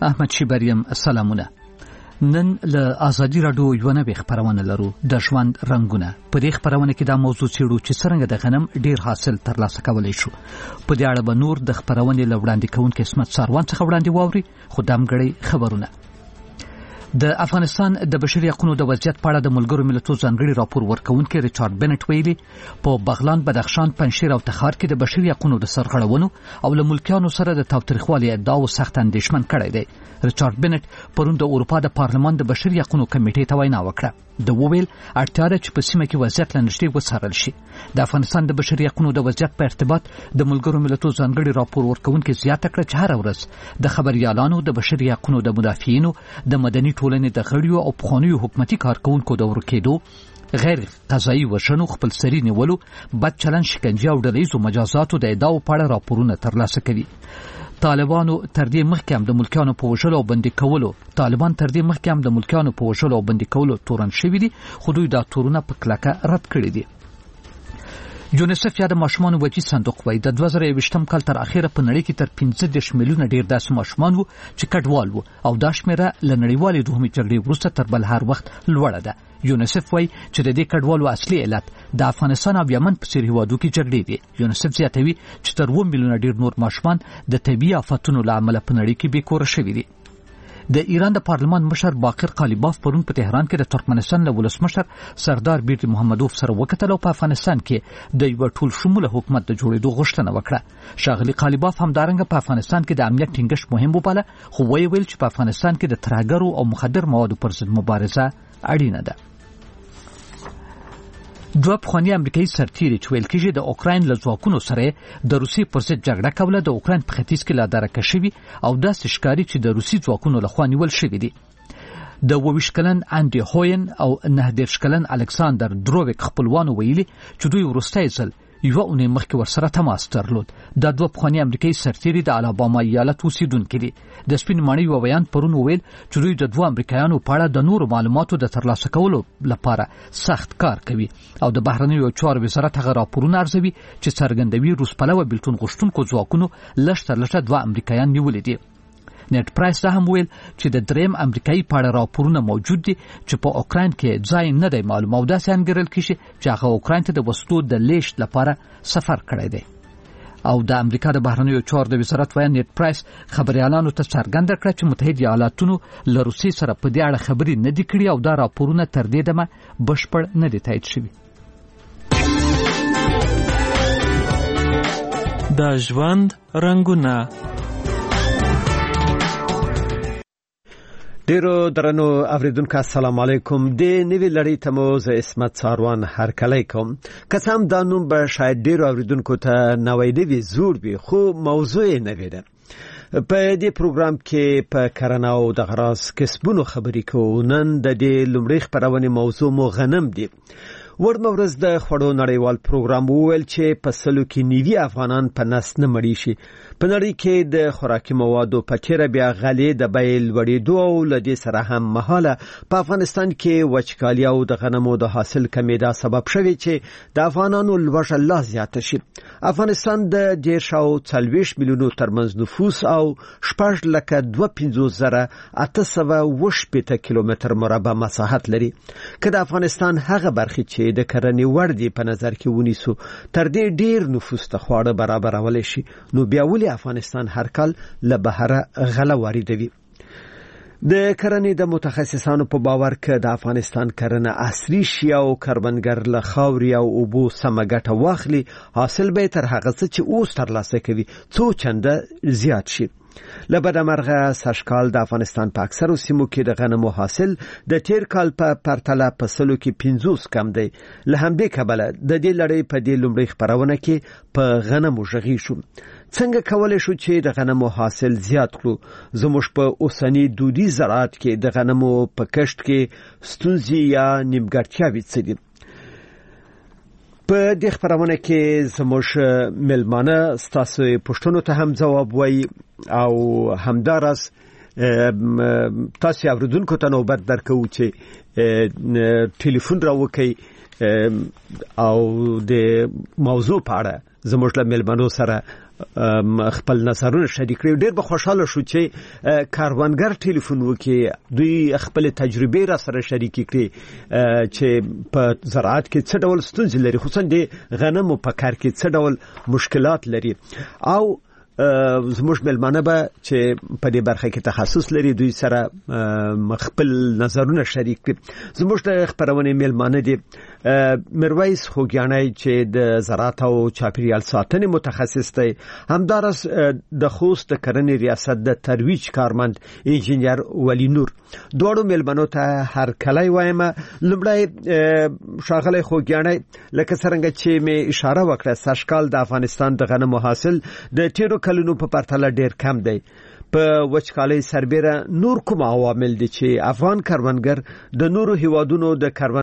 احمد شیبریم سلامونه. نن له ازادي رادیو یو نه خبرونه لرو د ژوند رنگونه. په دې خبرونه کې دا موضوع چیرو چې څنګه د غنم ډیر حاصل ترلاسه کولای شو. په دې اړه به نور د خبرونه لوړاندې کوونکې اسمت ساروان څخه وړاندې واوري. خدام غړي خبرونه. د افغانستان د بشري حقوقو د وضعیت په اړه د ملګرو ملتونو ځانګړي راپور ورکونکي ریچارډ بنټ ویلي په بغلان، بدخشان، پنجشیر او تخار کې د بشري حقوقو د سرغړونو او له ملکیانو سره د تاوتریخوالي ادعاو سخت اندېښمن کړی دی. ریچارډ بنټ پرون د اروپا د پارلمان د بشري حقوقو کمیټې ته وینا وکړه. د وویل اړتیا ده چې په سیمه کې وضعیت لنډشتي وڅارل شي. د افغانستان د بشري حقوقو د وضعیت په ارتباط د ملګرو ملتونو ځانګړي راپور ورکونکي زیاته کړه چې هر ورځ د خبريالانو، د بشري حقوقو د مدافعینو، د مدني ټولنې د غړیو او پخوانیو حکومتي کارکونکو د ورکېدو، غیر قضایي وژنو، خپلسري نیولو، بد چلند، شکنجه او ډلهییزو مجازاتو د ادعاو په اړه راپورونه ترلاسه کوي. طالبان تر دې مخکې هم د ملکیانو په وژلو او بندي کولو تورن شوي دي، خو دوی دا تورونه په کلکه رد کړي دي. یونیسف یا د ماشومانو وجې صندوق وایي د 2020م کال تر اخره په نړۍ کې تر 15 میلیونه ډیر داسې ماشومان وو چې کډوال وو او دا شمیره له نړیوالې دوهمې جګړې وروسته تر بل هر وخت لوړه ده. یونیسف وایي چې د دې کډوالو اصلي علت د افغانستان او یمن په څېر هیوادو کې جګړې دي. یونیسف زیاتوي چې تر 2 میلیونه ډیر نور ماشومان د طبیعي آفتونو له امله په نړۍ کې بېکوره شوي دي. د ایران د پارلمان مشر باقر قالیباف پرون په تهران کې د ترکمنستان له ولسمشر سردار بیرتی محمدوف سره وکتل او په افغانستان کې د یو ټول شموله حکومت د جوړېدو غوښتنه وکړه. ښاغلي قالیباف همدارنګه په افغانستان کې د امنیت ټینګښت مهم وباله، خو ویل چې په افغانستان کې د ترهګرو او مخدر موادو پر ضد مبارزه اړینه ده. دوه پخواني امریکایي سرتیري چې ویل کېږي د اوکراین له ځواکونو سره د روسي پر ضد جګړه کوله د اوکراین په ختیځ کې لا درکه شوي او داسې ښکاري چې د روسي ځواکونو لخوا نیول شوي دي. د 22 کلن انډي هوین او 19 کلن الکساندر دروویک خپلوانو ویلي چې دوی وروستی ځل یوه اونۍ مخکې ورسره تماس درلود. دا دوه پخواني امریکایي سرتیري د الاباما ایالت اوسیدونکي دي. د سپین ماڼۍ یو بیان پرون وویل چې دوی د دوه امریکایانو په اړه د نورو معلوماتو د ترلاسه کولو لپاره سخت کار کوي او د بهرنیو چارو وزارت هغه راپورونه ارزوي چې څرګندوي روس پلوه بېلتون غوښتونکو ځواکونو لږ تر لږه دوه امریکایان نیولي دي. نت پرایس دا هم ویل چې د دریم امریکایي په اړه راپورونه موجود دي چې په اوکراین کې ځای نه دی معلوم او داسې انګیرل کېږي چې هغه اوکراین ته د وسلو د لیږد لپاره سفر کړی دی. او د امریکا د بهرنیو چارو د وزارت وایي نت پرایس خبريالانو ته څرګنده کړه چې متحده ایالاتونو له روسیې سره په دې اړه خبرې نه دي کړې او دا راپورونه تر دې دمه بشپړ نه دي تایید شوي. د ژوند رنگونه. ډیرو درنو اوریدونکو السلام علیکم. د نوې لړۍ ته مو زه اسمت ساروان هرکلی کوم. قسم دا نوم به شاید ډیرو اوریدونکو ته نوې دی وي زور وي خو موضوع یې نوې ده. په دې پروګرام کې په کرنه او د غراس کسبونو خبرې کوو. نن د دې لومړۍ خبرونه موضوع مو غنم دی. ورمورز د خړو نړیوال پروګرام وویل چې په سلو کې نیوي افغانان په نس نه مړي شي. په نړۍ کې د خوراکي موادو په چیرې بیا غلې د بیل وړېدو او لدې سره هم مهاله په افغانستان کې وچکالي او د غنمو د حاصل کمی دا سبب شوی چې د افغانانو لوږه لا زیاته شي. افغانستان د 140 میلیونو ترمنځ نفوس او 6,250,880 کیلومتر مربع مساحت لري. که د افغانستان هغه برخې چې د کرنې وړ دي په نظر کې ونیسو تر دې ډیر نفوس ته خواړه برابرول شي، نو بیا ولې افغانستان هر کال له بهره غله واردوي؟ د کرنې د متخصصانو په باور کې د افغانستان کرنه عصري شي او کروندګر له خاورې او اوبو سمه ګټه واخلي، حاصل به تر هغه څه چې اوس ترلاسه کوي څو چنده زیات شي. لبدا مرغه سشکال د افغانستان په اکثرو سیمو کې د غنمو حاصل د تیر کال په پرتله په سلو کې 50 کم دی. له همدې کبله د دې لړۍ په دې لومړۍ خبرونه کې په غنمو ژغی شو. څنګه کولای شو چې د غنمو حاصل زیات کړو؟ زموږ په اوسنی دودي زراعت کې د غنمو په کښت کې ستونزې یا نیمګړتیاوې څه دي؟ په دې خبرونه کې زموږ ملمانه ستاسو پوښتنو ته هم ځواب وایي او همدارس تاسو اوریدونکو ته نوبت درکوو چې ټلیفون راوکړئ او د موضوع په اړه زموږ له ملمنو سره خپل نظرونه شریک کړي. ډېر به خوشاله شو چې کاروانګر ټلیفون وکړي، دوی خپل تجربه را سره شریک کړي چې په زراعت کې څه ډول ستونزې لري، خصوصا د غنمو په کار کې څه ډول مشکلات لري. او زموږ ملمانه به چې په دې برخه کې تخصص لري دوی سره خپل نظرونه شریک کړي. زموږ د خبرونه ملمانه دي مرویس خوګیانی چې د زراعت او چاپیریال ساتنې متخصص دی، همدارس د خوست د کرنې ریاست د ترویج کارمند انجینیر ولی نور. دوړو ملمنو ته هر کله وایم. لمړی شاغله خوګیانی لکه څنګه چې می اشاره وکړه سږکال د افغانستان د غنمو حاصل د تیرو کلونو په پرتله ډیر کم دی. په وچکالۍ سربېره نور کوم عوامل دي چې افغان کروندګر د نورو هیوادونو د